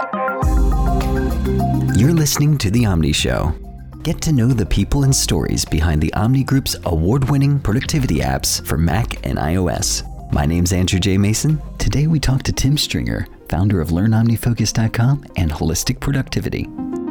You're listening to The Omni Show. Get to know the people and stories behind the Omni Group's award-winning productivity apps for Mac and iOS. My name's Andrew J. Mason. Today we talk to Tim Stringer, founder of LearnOmnifocus.com and Holistic Productivity.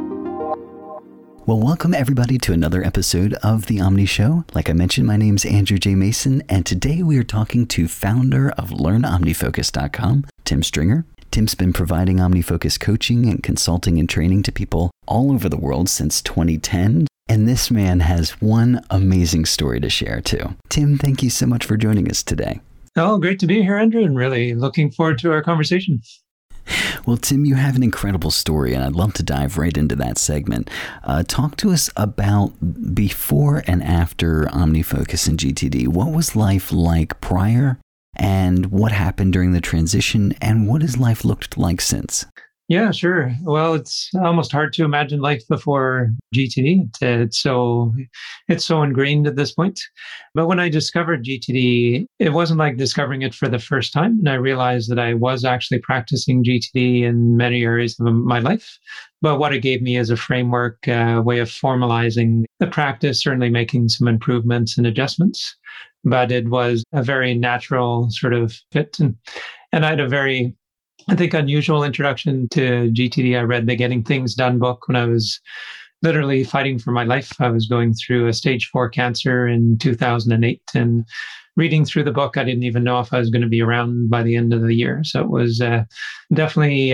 Well, welcome everybody to another episode of The Omni Show. Like I mentioned, my name's Andrew J. Mason, and today we are talking to founder of LearnOmnifocus.com, Tim Stringer. Tim's been providing OmniFocus coaching and consulting and training to people all over the world since 2010. And this man has one amazing story to share too. Tim, thank you so much for joining us today. Oh, great to be here, Andrew, and really looking forward to our conversation. Well, Tim, you have an incredible story, and I'd love to dive right into that segment. Talk to us about before and after OmniFocus and GTD. What was life like prior? And what happened during the transition, and what has life looked like since? Yeah, sure. Well, it's almost hard to imagine life before GTD. It's so ingrained at this point. But when I discovered GTD, it wasn't like discovering it for the first time. And I realized that I was actually practicing GTD in many areas of my life. But what it gave me is a framework, way of formalizing the practice, certainly making some improvements and adjustments. But it was a very natural sort of fit. And I had a very, I think, unusual introduction to GTD. I read the Getting Things Done book when I was literally fighting for my life. I was going through a stage 4 cancer in 2008. And reading through the book, I didn't even know if I was going to be around by the end of the year. So it was definitely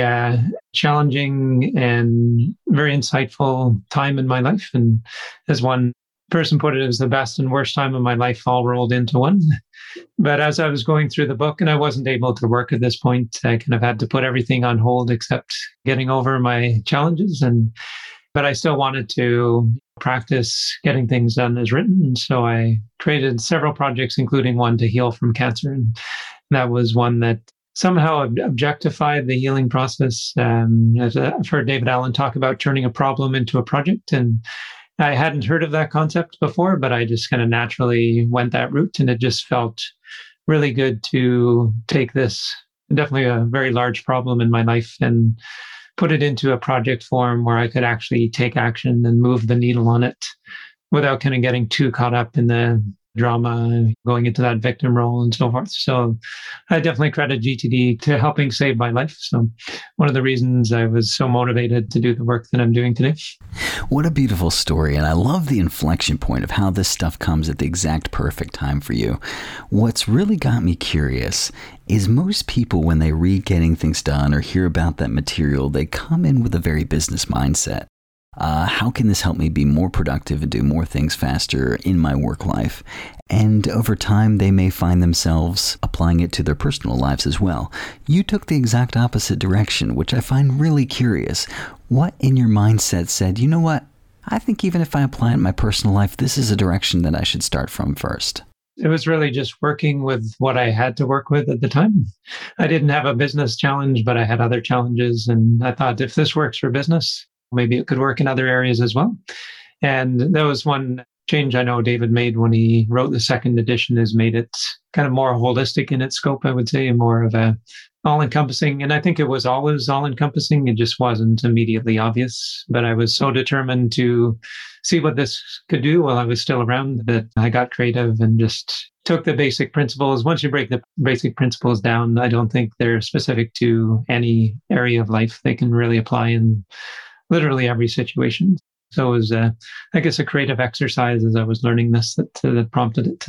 challenging and very insightful time in my life. And as one person put it, as the best and worst time of my life all rolled into one. But as I was going through the book, and I wasn't able to work at this point, I kind of had to put everything on hold except getting over my challenges. But I still wanted to practice getting things done as written. And so I created several projects, including one to heal from cancer. And that was one that somehow objectified the healing process. I've heard David Allen talk about turning a problem into a project. And I hadn't heard of that concept before, but I just kind of naturally went that route. And it just felt really good to take this, definitely a very large problem in my life, and put it into a project form where I could actually take action and move the needle on it without kind of getting too caught up in the drama and going into that victim role and so forth. So I definitely credit GTD to helping save my life. So one of the reasons I was so motivated to do the work that I'm doing today. What a beautiful story. And I love the inflection point of how this stuff comes at the exact perfect time for you. What's really got me curious is most people, when they read Getting Things Done or hear about that material, they come in with a very business mindset. How can this help me be more productive and do more things faster in my work life? And over time, they may find themselves applying it to their personal lives as well. You took the exact opposite direction, which I find really curious. What in your mindset said, you know what? I think even if I apply it in my personal life, this is a direction that I should start from first. It was really just working with what I had to work with at the time. I didn't have a business challenge, but I had other challenges. And I thought, if this works for business, maybe it could work in other areas as well. And that was one change I know David made when he wrote the second edition, has made it kind of more holistic in its scope, I would say, and more of a all-encompassing. And I think it was always all-encompassing. It just wasn't immediately obvious. But I was so determined to see what this could do while I was still around that I got creative and just took the basic principles. Once you break the basic principles down, I don't think they're specific to any area of life. They can really apply in literally every situation. So it was, I guess, a creative exercise as I was learning this that prompted it,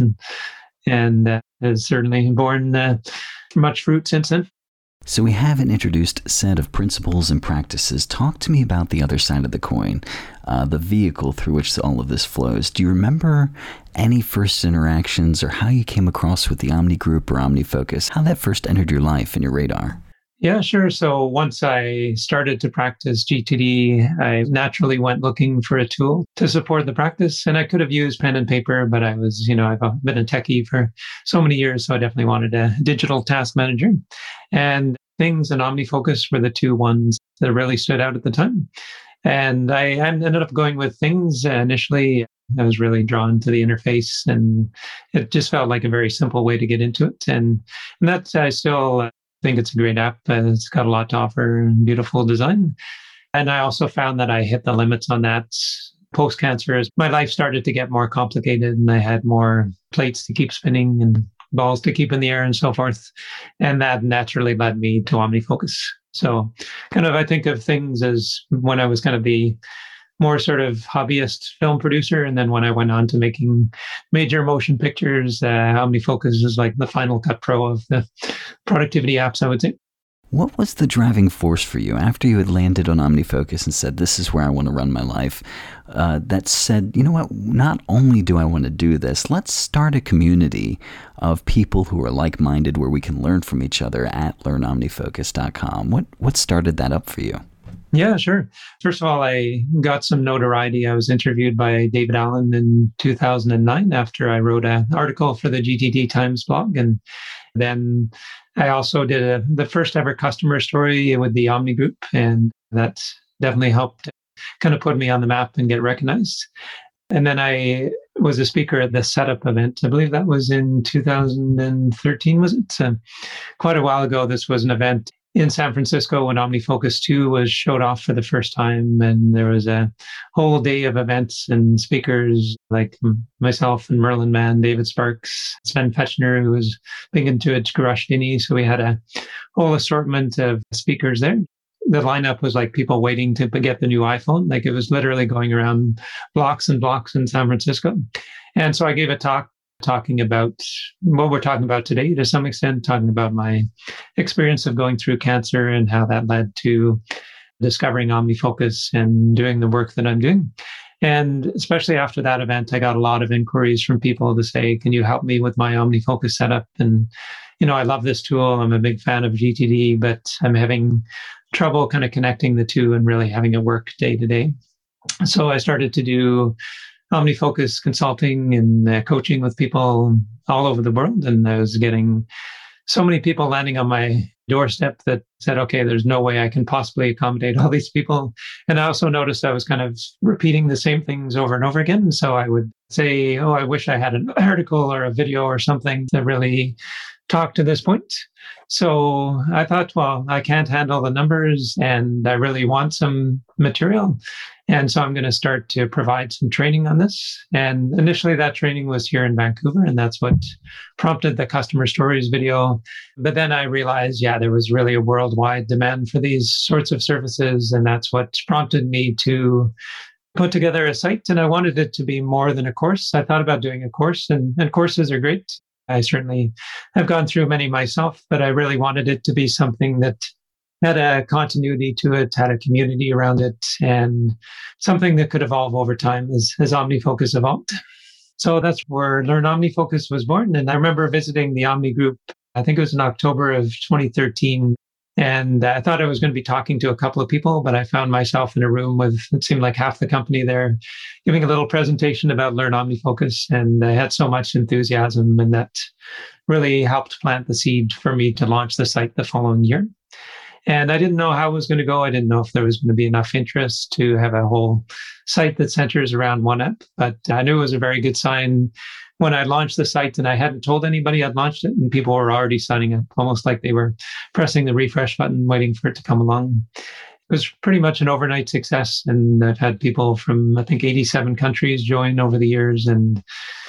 and has certainly borne much fruit since then. So we have an introduced set of principles and practices. Talk to me about the other side of the coin, the vehicle through which all of this flows. Do you remember any first interactions or how you came across with the Omni Group or OmniFocus, how that first entered your life and your radar? Yeah, sure. So once I started to practice GTD, I naturally went looking for a tool to support the practice. And I could have used pen and paper, but I was, I've been a techie for so many years. So I definitely wanted a digital task manager. And Things and OmniFocus were the two ones that really stood out at the time. And I ended up going with Things initially. I was really drawn to the interface, and it just felt like a very simple way to get into it. And that I still think it's a great app. It's got a lot to offer and beautiful design. And I also found that I hit the limits on that post cancer as my life started to get more complicated and I had more plates to keep spinning and balls to keep in the air and so forth. And that naturally led me to OmniFocus. So kind of I think of things as when I was kind of the more sort of hobbyist film producer. And then when I went on to making major motion pictures, OmniFocus is like the Final Cut Pro of the productivity apps, I would say. What was the driving force for you after you had landed on OmniFocus and said, this is where I want to run my life? That said, you know what, not only do I want to do this, let's start a community of people who are like-minded where we can learn from each other at learnomnifocus.com. What started that up for you? Yeah, sure. First of all, I got some notoriety. I was interviewed by David Allen in 2009 after I wrote an article for the GTD Times blog. And then I also did the first ever customer story with the Omni Group. And that definitely helped kind of put me on the map and get recognized. And then I was a speaker at the Setup event. I believe that was in 2013, was it? Quite a while ago. This was an event in San Francisco when OmniFocus 2 was showed off for the first time. And there was a whole day of events and speakers like myself and Merlin Mann, David Sparks, Sven Fechner, who was big into it, Garashdini. So we had a whole assortment of speakers there. The lineup was like people waiting to get the new iPhone. Like it was literally going around blocks and blocks in San Francisco. And so I gave a talk talking about what we're talking about today, to some extent, talking about my experience of going through cancer and how that led to discovering OmniFocus and doing the work that I'm doing. And especially after that event, I got a lot of inquiries from people to say, can you help me with my OmniFocus setup? And, I love this tool. I'm a big fan of GTD, but I'm having trouble kind of connecting the two and really having it work day to day. So I started to do OmniFocus consulting and coaching with people all over the world. And I was getting so many people landing on my doorstep that said, okay, there's no way I can possibly accommodate all these people. And I also noticed I was kind of repeating the same things over and over again. So I would say, oh, I wish I had an article or a video or something to really talk to this point. So I thought, well, I can't handle the numbers and I really want some material. And so I'm going to start to provide some training on this. And initially that training was here in Vancouver, and that's what prompted the customer stories video. But then I realized, there was really a worldwide demand for these sorts of services. And that's what prompted me to put together a site. And I wanted it to be more than a course. I thought about doing a course, and courses are great. I certainly have gone through many myself, but I really wanted it to be something that had a continuity to it, had a community around it, and something that could evolve over time as OmniFocus evolved. So that's where Learn OmniFocus was born. And I remember visiting the Omni Group, I think it was in October of 2013. And I thought I was going to be talking to a couple of people, but I found myself in a room with, it seemed like half the company there, giving a little presentation about Learn OmniFocus. And I had so much enthusiasm, and that really helped plant the seed for me to launch the site the following year. And I didn't know how it was going to go. I didn't know if there was going to be enough interest to have a whole site that centers around one app. But I knew it was a very good sign when I launched the site, and I hadn't told anybody I'd launched it, and people were already signing up, almost like they were pressing the refresh button, waiting for it to come along. It was pretty much an overnight success. And I've had people from, I think, 87 countries join over the years, and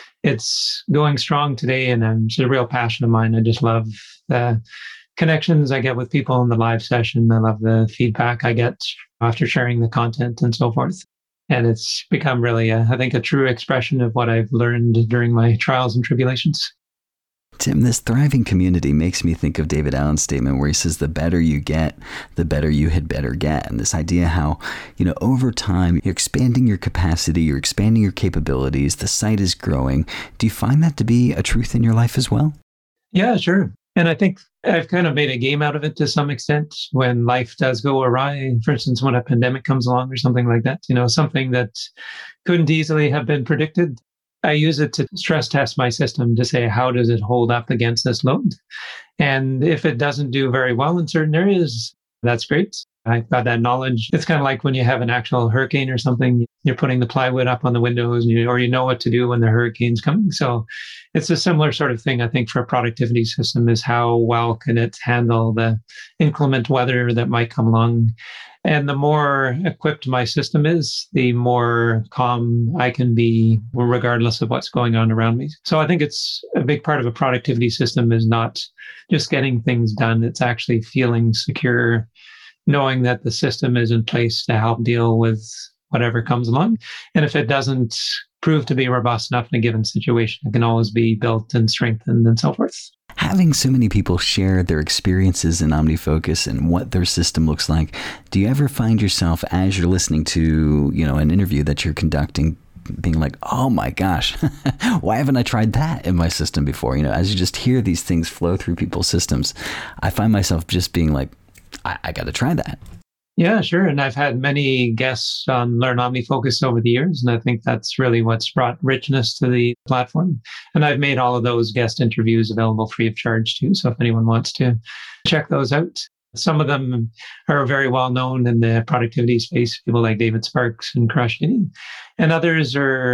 it's going strong today. And it's a real passion of mine. I just love the connections I get with people in the live session. I love the feedback I get after sharing the content and so forth. And it's become really, I think, a true expression of what I've learned during my trials and tribulations. Tim, this thriving community makes me think of David Allen's statement where he says, the better you get, the better you had better get. And this idea how, over time, you're expanding your capacity, you're expanding your capabilities, the site is growing. Do you find that to be a truth in your life as well? Yeah, sure. And I think I've kind of made a game out of it to some extent when life does go awry. For instance, when a pandemic comes along or something like that, something that couldn't easily have been predicted. I use it to stress test my system to say, how does it hold up against this load? And if it doesn't do very well in certain areas, That's great. I've got that knowledge. It's kind of like when you have an actual hurricane or something, you're putting the plywood up on the windows or you know what to do when the hurricane's coming. So it's a similar sort of thing, I think, for a productivity system is how well can it handle the inclement weather that might come along. And the more equipped my system is, the more calm I can be, regardless of what's going on around me. So I think it's a big part of a productivity system is not just getting things done. It's actually feeling secure, knowing that the system is in place to help deal with whatever comes along. And if it doesn't prove to be robust enough in a given situation, it can always be built and strengthened and so forth. Having so many people share their experiences in OmniFocus and what their system looks like, do you ever find yourself as you're listening to, an interview that you're conducting, being like, oh my gosh, why haven't I tried that in my system before? As you just hear these things flow through people's systems, I find myself just being like, I got to try that. Yeah, sure. And I've had many guests on Learn OmniFocus over the years. And I think that's really what's brought richness to the platform. And I've made all of those guest interviews available free of charge too. So if anyone wants to check those out, some of them are very well known in the productivity space, people like David Sparks and Crush Kitty. And others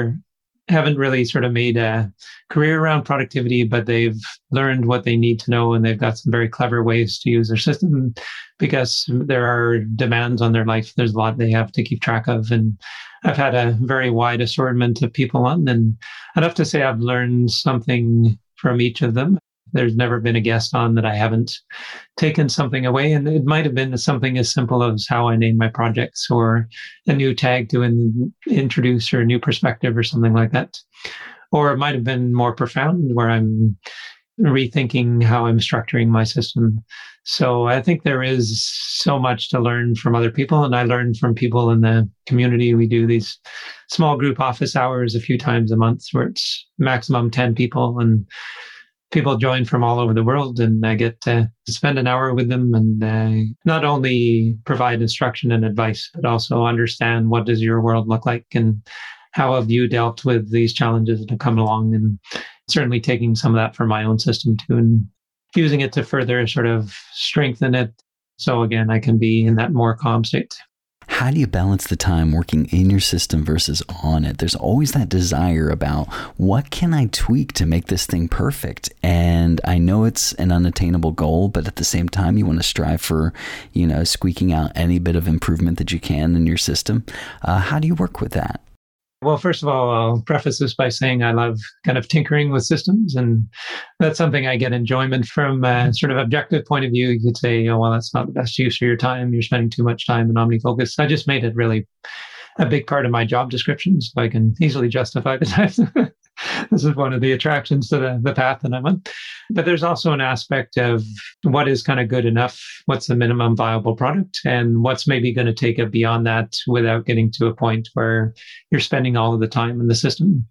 haven't really sort of made a career around productivity, but they've learned what they need to know and they've got some very clever ways to use their system because there are demands on their life. There's a lot they have to keep track of. And I've had a very wide assortment of people on, and I'd have to say I've learned something from each of them. There's never been a guest on that I haven't taken something away. And it might have been something as simple as how I name my projects or a new tag to introduce or a new perspective or something like that. Or it might have been more profound where I'm rethinking how I'm structuring my system. So I think there is so much to learn from other people. And I learn from people in the community. We do these small group office hours a few times a month where it's maximum 10 people and people join from all over the world, and I get to spend an hour with them and not only provide instruction and advice, but also understand what does your world look like and how have you dealt with these challenges that have come along, and certainly taking some of that for my own system too and using it to further sort of strengthen it. So again, I can be in that more calm state. How do you balance the time working in your system versus on it? There's always that desire about what can I tweak to make this thing perfect? And I know it's an unattainable goal, but at the same time, you want to strive for, squeaking out any bit of improvement that you can in your system. How do you work with that? Well, first of all, I'll preface this by saying I love kind of tinkering with systems, and that's something I get enjoyment from a sort of objective point of view. You could say, oh, well, that's not the best use of your time. You're spending too much time in OmniFocus. I just made it really a big part of my job description, so I can easily justify the time. This is one of the attractions to the path that I'm on. But there's also an aspect of what is kind of good enough, what's the minimum viable product, and what's maybe going to take it beyond that without getting to a point where you're spending all of the time in the system.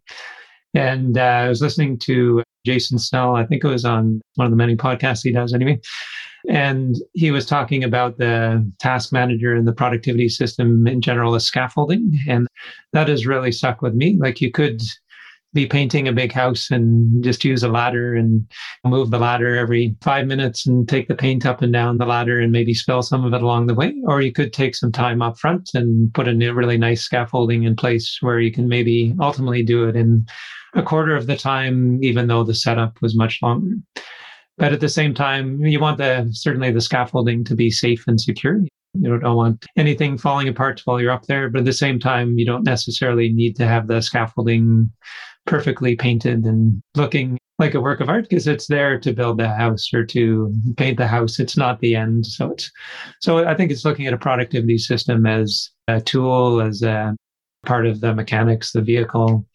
And I was listening to Jason Snell, I think it was on one of the many podcasts he does anyway. And he was talking about the task manager and the productivity system in general as scaffolding. And that has really stuck with me. Like you could be painting a big house and just use a ladder and move the ladder every 5 minutes and take the paint up and down the ladder and maybe spill some of it along the way. Or you could take some time up front and put a really nice scaffolding in place where you can maybe ultimately do it in a quarter of the time, even though the setup was much longer. But at the same time, you want certainly the scaffolding to be safe and secure. You don't want anything falling apart while you're up there. But at the same time, you don't necessarily need to have the scaffolding perfectly painted and looking like a work of art because it's there to build the house or to paint the house. It's not the end. So I think it's looking at a productivity system as a tool, as a part of the mechanics, the vehicle,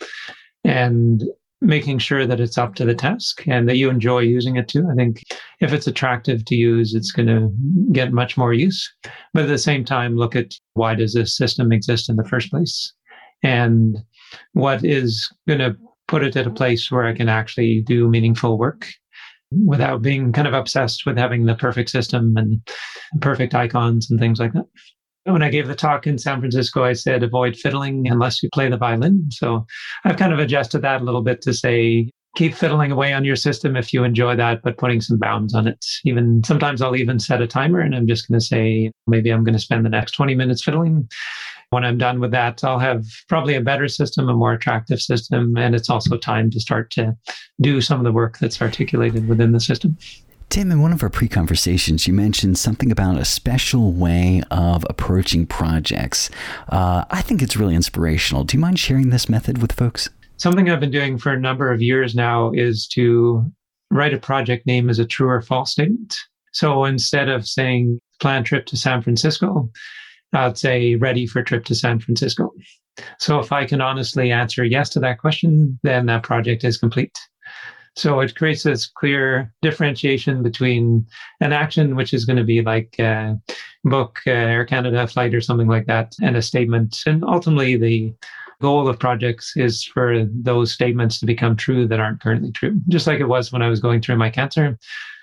and making sure that it's up to the task and that you enjoy using it too. I think if it's attractive to use, it's going to get much more use. But at the same time, look at why does this system exist in the first place? And what is going to put it at a place where I can actually do meaningful work without being kind of obsessed with having the perfect system and perfect icons and things like that. When I gave the talk in San Francisco, I said, avoid fiddling unless you play the violin. So I've kind of adjusted that a little bit to say, keep fiddling away on your system if you enjoy that, but putting some bounds on it. Even sometimes I'll even set a timer and I'm just going to say, maybe I'm going to spend the next 20 minutes fiddling. When I'm done with that, I'll have probably a better system, a more attractive system. And it's also time to start to do some of the work that's articulated within the system. Tim, in one of our pre-conversations, you mentioned something about a special way of approaching projects. I think it's really inspirational. Do you mind sharing this method with folks? Something I've been doing for a number of years now is to write a project name as a true or false statement. So instead of saying plan trip to San Francisco, I'd say ready for trip to San Francisco. So if I can honestly answer yes to that question, then that project is complete. So it creates this clear differentiation between an action, which is going to be like book Air Canada flight or something like that, and a statement. And ultimately, the goal of projects is for those statements to become true that aren't currently true. Just like it was when I was going through my cancer.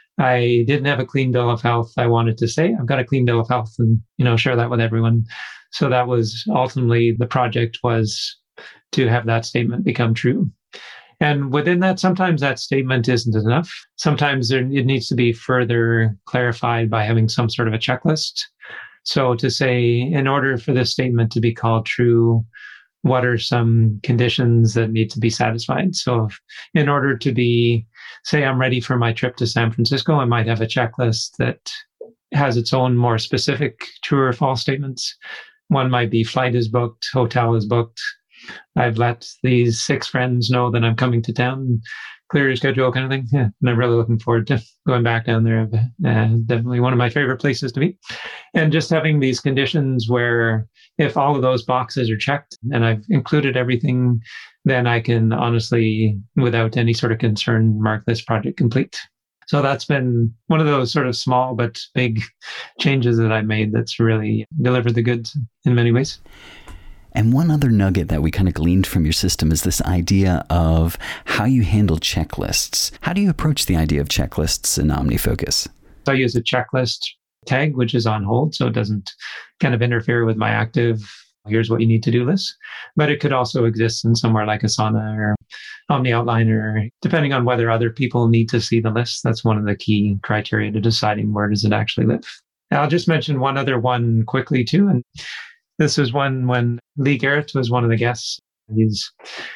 I didn't have a clean bill of health. I wanted to say, I've got a clean bill of health and, share that with everyone. So that was ultimately the project, was to have that statement become true. And within that, sometimes that statement isn't enough. Sometimes it needs to be further clarified by having some sort of a checklist. So to say, in order for this statement to be called true, what are some conditions that need to be satisfied? So in order to be, say, I'm ready for my trip to San Francisco, I might have a checklist that has its own more specific true or false statements. One might be flight is booked, hotel is booked. I've let these 6 friends know that I'm coming to town, clear your schedule kind of thing. Yeah, and I'm really looking forward to going back down there. Definitely one of my favorite places to be. And just having these conditions where if all of those boxes are checked and I've included everything, then I can honestly, without any sort of concern, mark this project complete. So that's been one of those sort of small but big changes that I made that's really delivered the goods in many ways. And one other nugget that we kind of gleaned from your system is this idea of how you handle checklists. How do you approach the idea of checklists in OmniFocus? So I use a checklist tag, which is on hold, so it doesn't kind of interfere with my active, here's what you need to do list. But it could also exist in somewhere like Asana or Omni Outliner, depending on whether other people need to see the list. That's one of the key criteria to deciding where does it actually live. I'll just mention one other one quickly too. And this is one when Lee Garrett was one of the guests. He's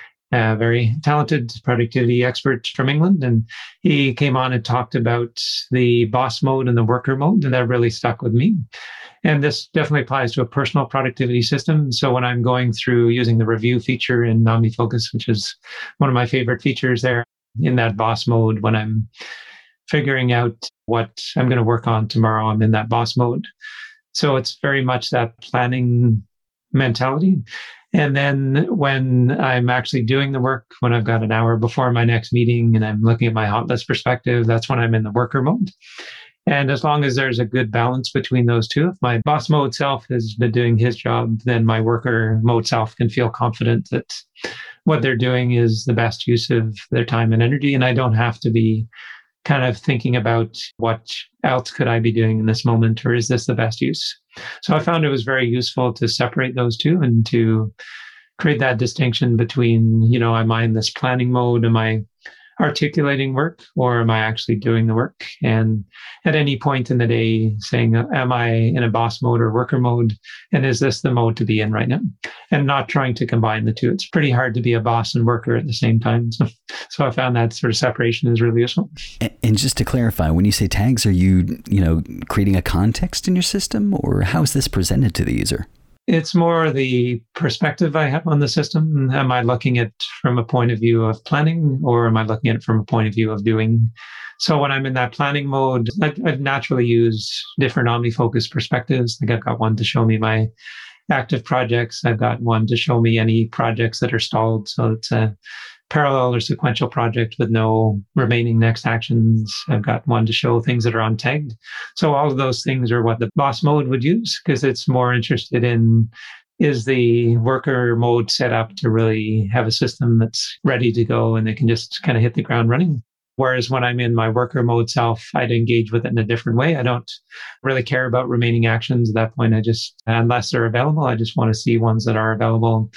a very talented productivity expert from England. And he came on and talked about the boss mode and the worker mode. And that really stuck with me. And this definitely applies to a personal productivity system. So when I'm going through using the review feature in OmniFocus, which is one of my favorite features there, in that boss mode, when I'm figuring out what I'm going to work on tomorrow, I'm in that boss mode. So it's very much that planning mentality. And then when I'm actually doing the work, when I've got an hour before my next meeting and I'm looking at my hot list perspective, that's when I'm in the worker mode. And as long as there's a good balance between those two, if my boss mode self has been doing his job, then my worker mode self can feel confident that what they're doing is the best use of their time and energy. And I don't have to be kind of thinking about what else could I be doing in this moment, or is this the best use? So I found it was very useful to separate those two and to create that distinction between, am I in this planning mode? Am I articulating work, or am I actually doing the work? And at any point in the day saying, am I in a boss mode or worker mode? And is this the mode to be in right now? And not trying to combine the two. It's pretty hard to be a boss and worker at the same time. So I found that sort of separation is really useful. And just to clarify, when you say tags, are you, creating a context in your system, or how is this presented to the user? It's more the perspective I have on the system. Am I looking at it from a point of view of planning, or am I looking at it from a point of view of doing? So when I'm in that planning mode, I naturally use different OmniFocus perspectives. Like I've got one to show me my active projects. I've got one to show me any projects that are stalled. So it's a parallel or sequential project with no remaining next actions. I've got one to show things that are untagged. So all of those things are what the boss mode would use, because it's more interested in, is the worker mode set up to really have a system that's ready to go and they can just kind of hit the ground running. Whereas when I'm in my worker mode self, I'd engage with it in a different way. I don't really care about remaining actions at that point. Unless they're available, I just want to see ones that are available.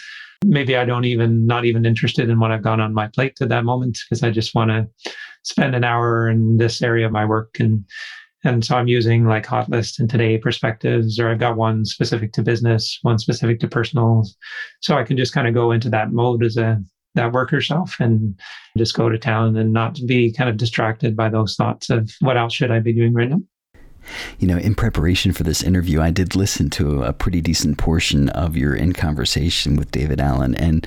maybe I don't even, not even interested in what I've got on my plate at that moment because I just want to spend an hour in this area of my work. And so I'm using like hot list and today perspectives, or I've got one specific to business, one specific to personal. So I can just kind of go into that mode as that worker self and just go to town and not be kind of distracted by those thoughts of what else should I be doing right now. You know, in preparation for this interview, I did listen to a pretty decent portion of your In Conversation with David Allen. And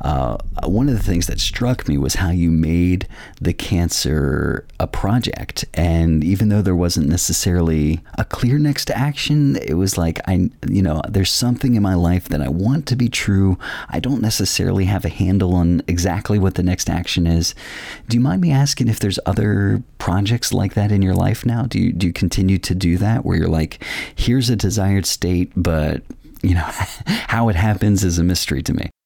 one of the things that struck me was how you made the cancer a project. And even though there wasn't necessarily a clear next action, it was like, there's something in my life that I want to be true. I don't necessarily have a handle on exactly what the next action is. Do you mind me asking if there's other projects like that in your life now? Do you continue to do that where you're like, here's a desired state, but how it happens is a mystery to me?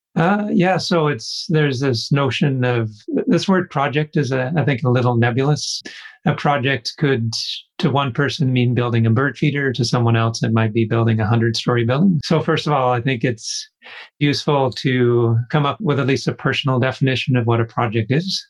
So there's this notion of this word project is I think a little nebulous. A project could to one person mean building a bird feeder, to someone else it might be building a 100-story building. So first of all, I think it's useful to come up with at least a personal definition of what a project is.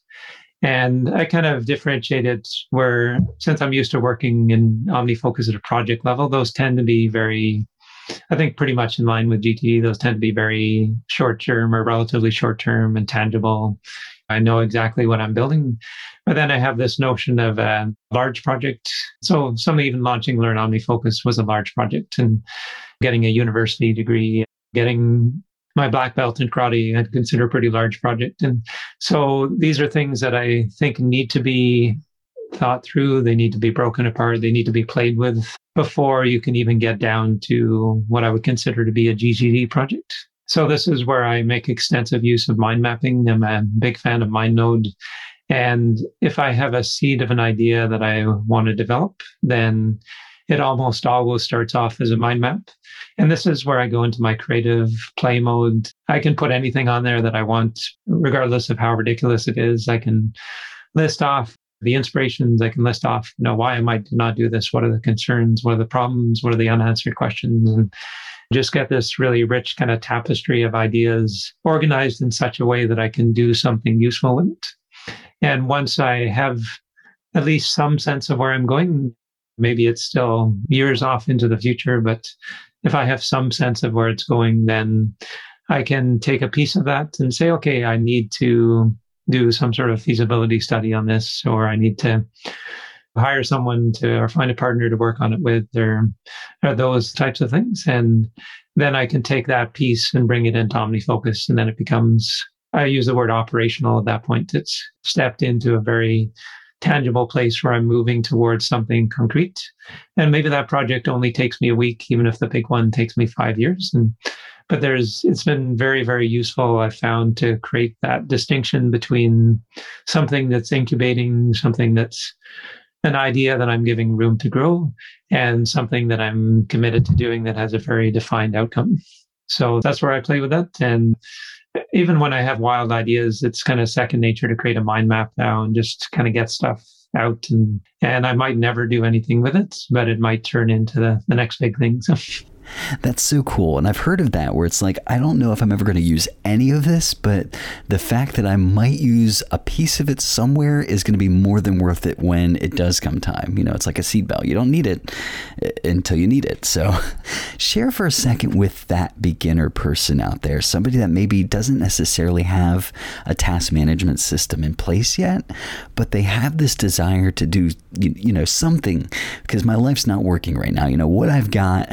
And I kind of differentiated where, since I'm used to working in OmniFocus at a project level, those tend to be very, I think pretty much in line with GTD, those tend to be very short-term or relatively short-term and tangible. I know exactly what I'm building. But then I have this notion of a large project. So some even launching Learn OmniFocus was a large project, and getting a university degree, getting my black belt in karate, I'd consider a pretty large project. And so these are things that I think need to be thought through. They need to be broken apart. They need to be played with before you can even get down to what I would consider to be a GTD project. So this is where I make extensive use of mind mapping. I'm a big fan of MindNode. And if I have a seed of an idea that I want to develop, then it almost always starts off as a mind map. And this is where I go into my creative play mode. I can put anything on there that I want, regardless of how ridiculous it is. I can list off the inspirations. I can list off, why I might not do this? What are the concerns? What are the problems? What are the unanswered questions? And just get this really rich kind of tapestry of ideas organized in such a way that I can do something useful with it. And once I have at least some sense of where I'm going, maybe it's still years off into the future, but if I have some sense of where it's going, then I can take a piece of that and say, okay, I need to do some sort of feasibility study on this, or I need to hire someone or find a partner to work on it with, or those types of things. And then I can take that piece and bring it into OmniFocus, and then it becomes, I use the word operational at that point. It's stepped into a very tangible place where I'm moving towards something concrete. And maybe that project only takes me a week, even if the big one takes me 5 years. But it's been very, very useful, I found, to create that distinction between something that's incubating, something that's an idea that I'm giving room to grow, and something that I'm committed to doing that has a very defined outcome. So that's where I play with that. And even when I have wild ideas, it's kind of second nature to create a mind map now and just kind of get stuff out. And I might never do anything with it, but it might turn into the next big thing. So. That's so cool. And I've heard of that where it's like, I don't know if I'm ever going to use any of this, but the fact that I might use a piece of it somewhere is going to be more than worth it when it does come time. It's like a seatbelt. You don't need it until you need it. So share for a second with that beginner person out there, somebody that maybe doesn't necessarily have a task management system in place yet, but they have this desire to do, something, because my life's not working right now. What I've got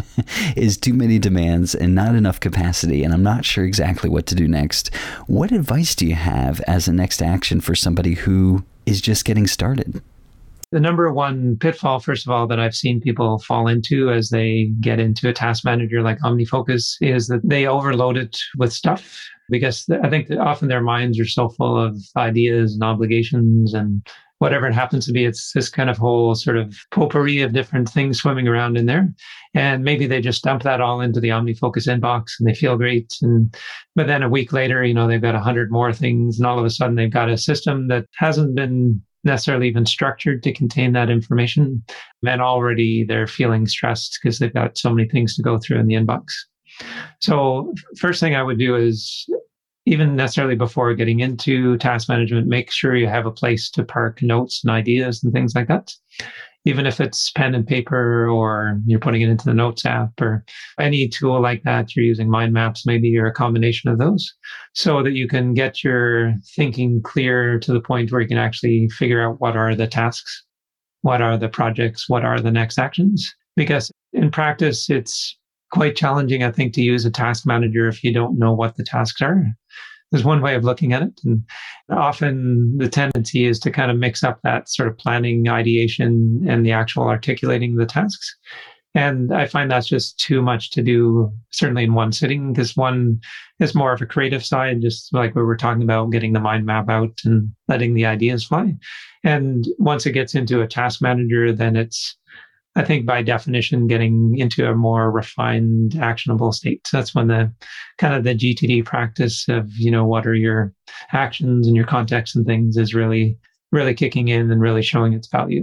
is too many demands and not enough capacity, and I'm not sure exactly what to do next. What advice do you have as a next action for somebody who is just getting started? The number one pitfall, first of all, that I've seen people fall into as they get into a task manager like OmniFocus is that they overload it with stuff, because I think that often their minds are so full of ideas and obligations and whatever it happens to be. It's this kind of whole sort of potpourri of different things swimming around in there. And maybe they just dump that all into the OmniFocus inbox and they feel great. But then a week later, they've got 100 more things, and all of a sudden they've got a system that hasn't been necessarily even structured to contain that information. And already they're feeling stressed because they've got so many things to go through in the inbox. So first thing I would do is, even necessarily before getting into task management, make sure you have a place to park notes and ideas and things like that. Even if it's pen and paper or you're putting it into the Notes app or any tool like that, you're using mind maps, maybe, or a combination of those, so that you can get your thinking clear to the point where you can actually figure out what are the tasks, what are the projects, what are the next actions. Because in practice, it's quite challenging, I think, to use a task manager if you don't know what the tasks are. There's one way of looking at it. And often the tendency is to kind of mix up that sort of planning, ideation, and the actual articulating the tasks. And I find that's just too much to do, certainly in one sitting, because one is more of a creative side, just like we were talking about, getting the mind map out and letting the ideas fly. And once it gets into a task manager, then it's, I think, by definition, getting into a more refined, actionable state. So that's when the kind of the GTD practice of, what are your actions and your context and things is really, really kicking in and really showing its value.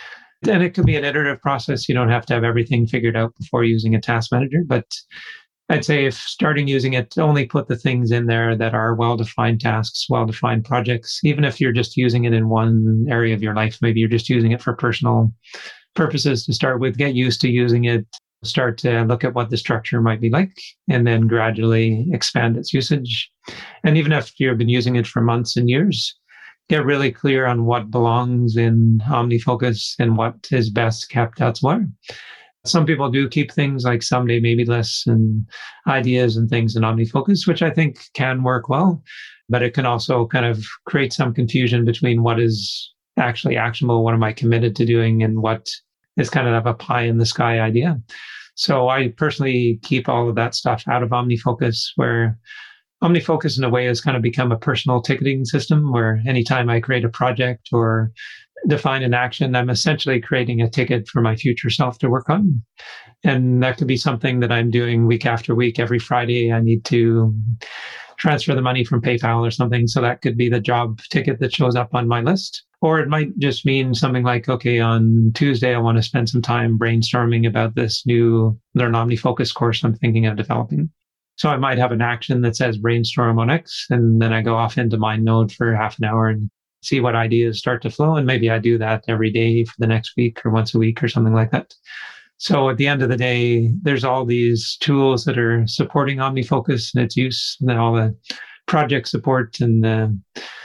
And it could be an iterative process. You don't have to have everything figured out before using a task manager. But I'd say if starting using it, only put the things in there that are well-defined tasks, well-defined projects. Even if you're just using it in one area of your life, maybe you're just using it for personal purposes to start with, get used to using it, start to look at what the structure might be like, and then gradually expand its usage. And even if you've been using it for months and years, get really clear on what belongs in OmniFocus and what is best kept elsewhere. Some people do keep things like someday maybe less and ideas and things in OmniFocus, which I think can work well, but it can also kind of create some confusion between what is actually actionable, what am I committed to doing, and what is kind of a pie in the sky idea. So I personally keep all of that stuff out of OmniFocus, where OmniFocus in a way has kind of become a personal ticketing system where anytime I create a project or define an action, I'm essentially creating a ticket for my future self to work on. And that could be something that I'm doing week after week. Every Friday, I need to transfer the money from PayPal or something. So that could be the job ticket that shows up on my list. Or it might just mean something like, okay, on Tuesday, I want to spend some time brainstorming about this new Learn OmniFocus course I'm thinking of developing. So I might have an action that says brainstorm on X, and then I go off into MindNode for half an hour and see what ideas start to flow. And maybe I do that every day for the next week or once a week or something like that. So at the end of the day, there's all these tools that are supporting OmniFocus and its use, and then all the project support and the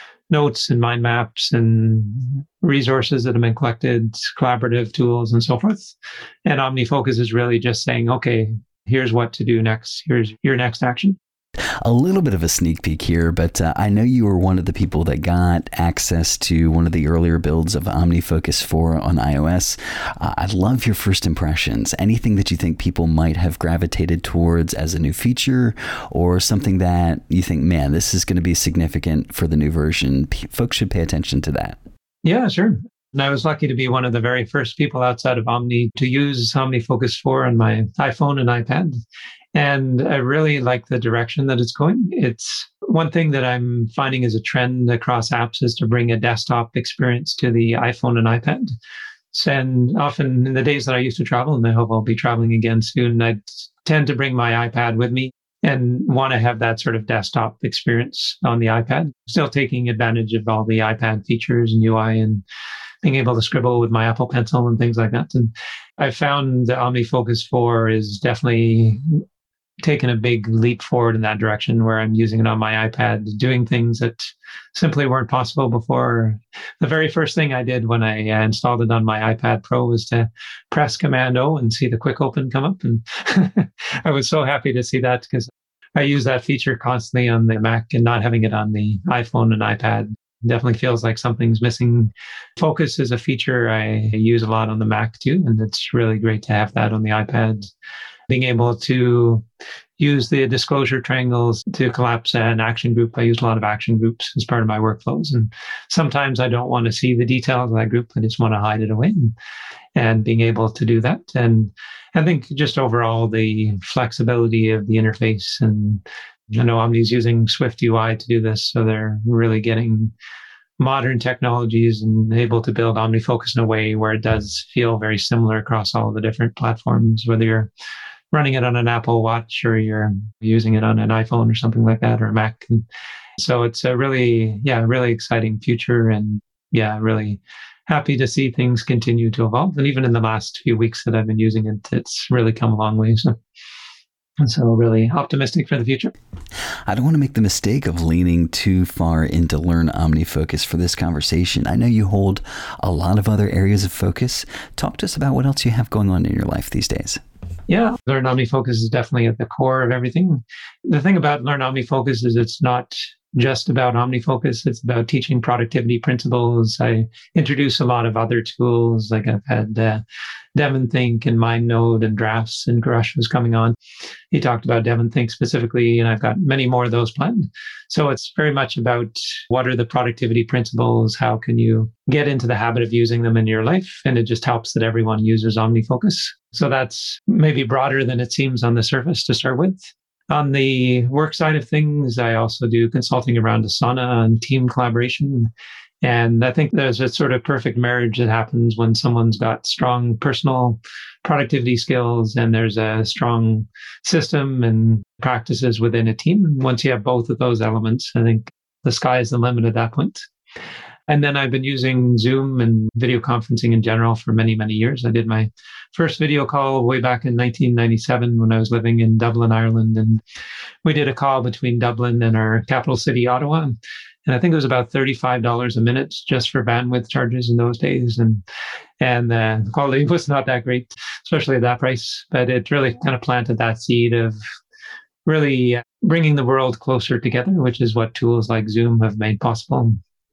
notes and mind maps and resources that have been collected, collaborative tools and so forth. And OmniFocus is really just saying, okay, here's what to do next. Here's your next action. A little bit of a sneak peek here, but I know you were one of the people that got access to one of the earlier builds of OmniFocus 4 on iOS. I'd love your first impressions. Anything that you think people might have gravitated towards as a new feature, or something that you think, man, this is going to be significant for the new version. Folks should pay attention to that. Yeah, sure. And I was lucky to be one of the very first people outside of Omni to use OmniFocus 4 on my iPhone and iPad. And I really like the direction that it's going. It's one thing that I'm finding is a trend across apps is to bring a desktop experience to the iPhone and iPad. And often in the days that I used to travel, and I hope I'll be traveling again soon, I tend to bring my iPad with me and want to have that sort of desktop experience on the iPad, still taking advantage of all the iPad features and UI and being able to scribble with my Apple Pencil and things like that. And I found the OmniFocus 4 is definitely taken a big leap forward in that direction, where I'm using it on my iPad, doing things that simply weren't possible before. The very first thing I did when I installed it on my iPad Pro was to press Command O and see the quick open come up. And I was so happy to see that, because I use that feature constantly on the Mac, and not having it on the iPhone and iPad definitely feels like something's missing. Focus is a feature I use a lot on the Mac too, and it's really great to have that on the iPad. Being able to use the disclosure triangles to collapse an action group. I use a lot of action groups as part of my workflows. And sometimes I don't want to see the details of that group. I just want to hide it away, and being able to do that. And I think just overall the flexibility of the interface. And I know Omni's using Swift UI to do this. So they're really getting modern technologies and able to build OmniFocus in a way where it does feel very similar across all the different platforms, whether you're running it on an Apple Watch or you're using it on an iPhone or something like that, or a Mac. And so it's a really exciting future. And really happy to see things continue to evolve. And even in the last few weeks that I've been using it, it's really come a long way. So really optimistic for the future. I don't want to make the mistake of leaning too far into Learn OmniFocus for this conversation. I know you hold a lot of other areas of focus. Talk to us about what else you have going on in your life these days. Yeah, Learn OmniFocus is definitely at the core of everything. The thing about Learn OmniFocus is it's not just about OmniFocus. It's about teaching productivity principles. I introduce a lot of other tools, like I've had DevonThink and MindNode and Drafts, and Gaurash was coming on. He talked about DevonThink specifically, and I've got many more of those planned. So it's very much about what are the productivity principles? How can you get into the habit of using them in your life? And it just helps that everyone uses OmniFocus. So that's maybe broader than it seems on the surface to start with. On the work side of things, I also do consulting around Asana and team collaboration. And I think there's a sort of perfect marriage that happens when someone's got strong personal productivity skills and there's a strong system and practices within a team. And once you have both of those elements, I think the sky is the limit at that point. And then I've been using Zoom and video conferencing in general for many, many years. I did my first video call way back in 1997 when I was living in Dublin, Ireland. And we did a call between Dublin and our capital city, Ottawa. And I think it was about $35 a minute just for bandwidth charges in those days. And the quality was not that great, especially at that price. But it really kind of planted that seed of really bringing the world closer together, which is what tools like Zoom have made possible.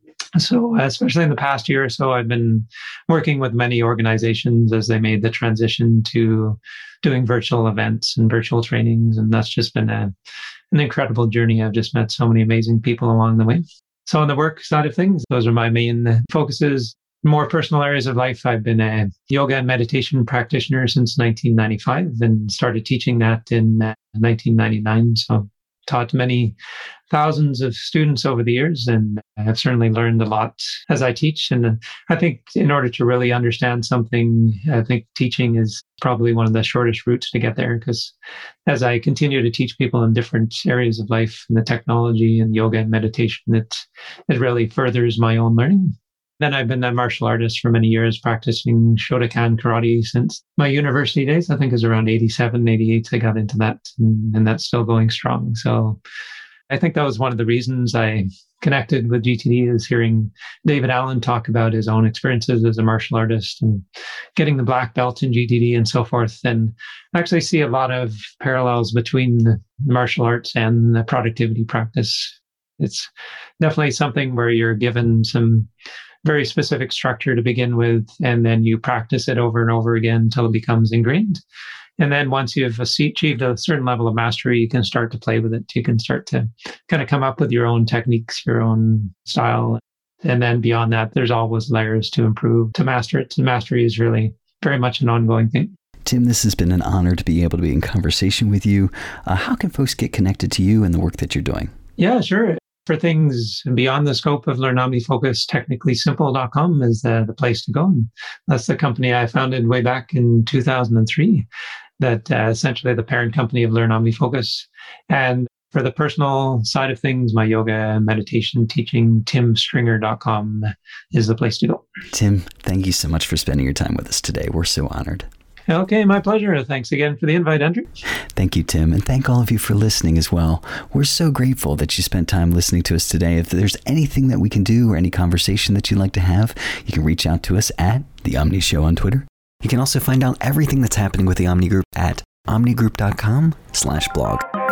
So especially in the past year or so, I've been working with many organizations as they made the transition to doing virtual events and virtual trainings. And that's just been an incredible journey. I've just met so many amazing people along the way. So on the work side of things, those are my main focuses. More personal areas of life, I've been a yoga and meditation practitioner since 1995 and started teaching that in 1999. So taught many thousands of students over the years, and I've certainly learned a lot as I teach. And I think in order to really understand something, I think teaching is probably one of the shortest routes to get there, because as I continue to teach people in different areas of life, and the technology and yoga and meditation, it really furthers my own learning. Then I've been a martial artist for many years, practicing Shotokan karate since my university days. I think it was around 87, 88, I got into that, and that's still going strong. So I think that was one of the reasons I connected with GTD, is hearing David Allen talk about his own experiences as a martial artist and getting the black belt in GTD and so forth. And I actually see a lot of parallels between the martial arts and the productivity practice. It's definitely something where you're given some very specific structure to begin with, and then you practice it over and over again until it becomes ingrained. And then once you've achieved a certain level of mastery, you can start to play with it. You can start to kind of come up with your own techniques, your own style. And then beyond that, there's always layers to improve, to master it. And mastery is really very much an ongoing thing. Tim, this has been an honor to be able to be in conversation with you. How can folks get connected to you and the work that you're doing? Yeah, sure. For things beyond the scope of Learn OmniFocus, technicallysimple.com is the place to go. And that's the company I founded way back in 2003, that essentially the parent company of Learn OmniFocus. And for the personal side of things, my yoga and meditation teaching, timstringer.com is the place to go. Tim, thank you so much for spending your time with us today. We're so honored. Okay, my pleasure. Thanks again for the invite, Andrew. Thank you, Tim. And thank all of you for listening as well. We're so grateful that you spent time listening to us today. If there's anything that we can do or any conversation that you'd like to have, you can reach out to us at The Omni Show on Twitter. You can also find out everything that's happening with the Omni Group at omnigroup.com/blog.